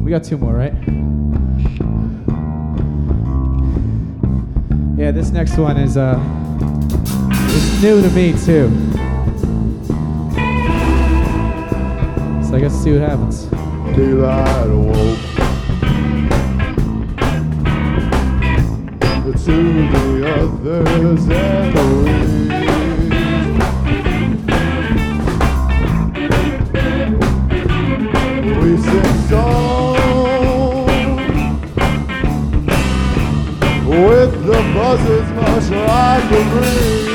We got two more, right? Yeah, this next one is it's new to me too. So I guess see what happens. Daylight awoke to the others and the wind. We sing songs with the buzzes much like the breeze.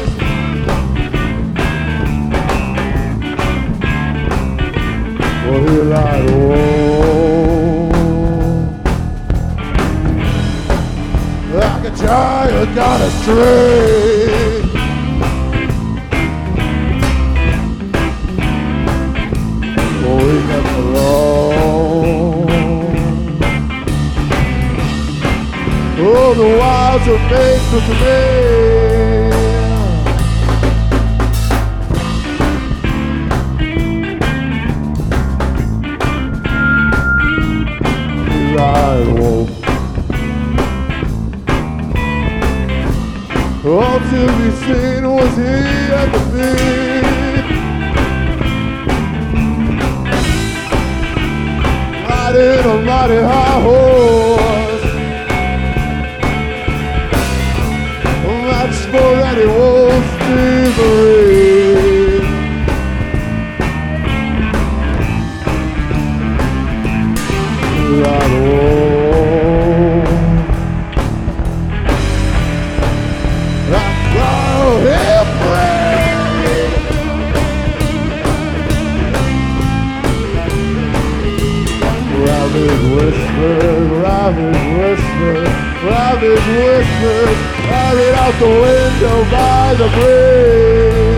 For he lied like a giant down a string. For he left alone. Oh, the wilds are made for me. I woke all to be seen was he at the feet, riding a mighty high horse, a match for any wolf's thievery. Rabbit whispers, carried out the window by the bridge.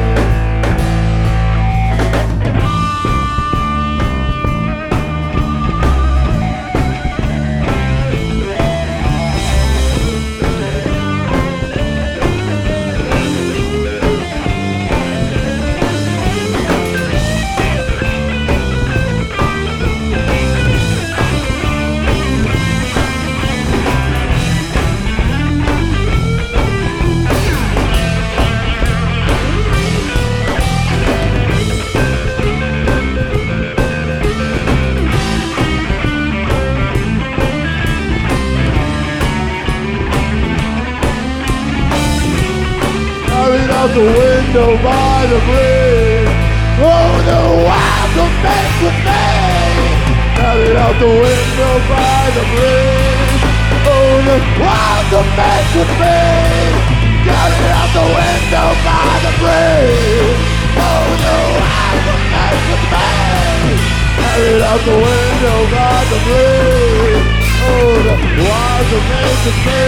The window by the bridge. Oh, the wild will make with me. Carried out the window by the bridge. Oh, the wild will make with me. Carried out the window by the bridge. Oh, the wild will make with me. Carried out the window by the bridge. Oh, the wild will make with me.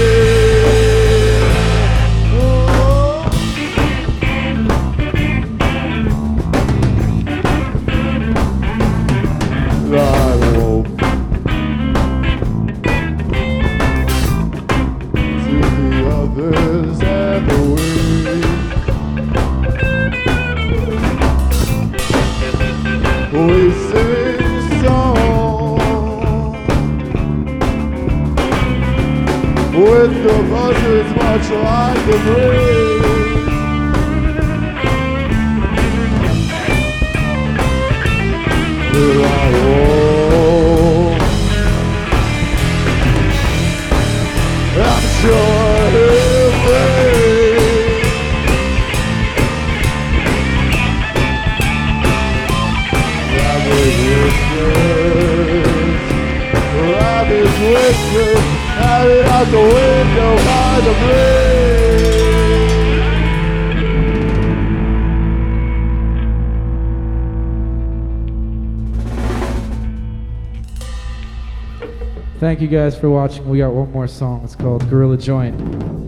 I woke to the others and the wind. We sing songs with the buzzards much like the breeze. Here I walk, I'm sure he'll break. Rabbit whispers, carried out the window by the bridge. Thank you guys for watching. We got one more song. It's called Gorilla Joint.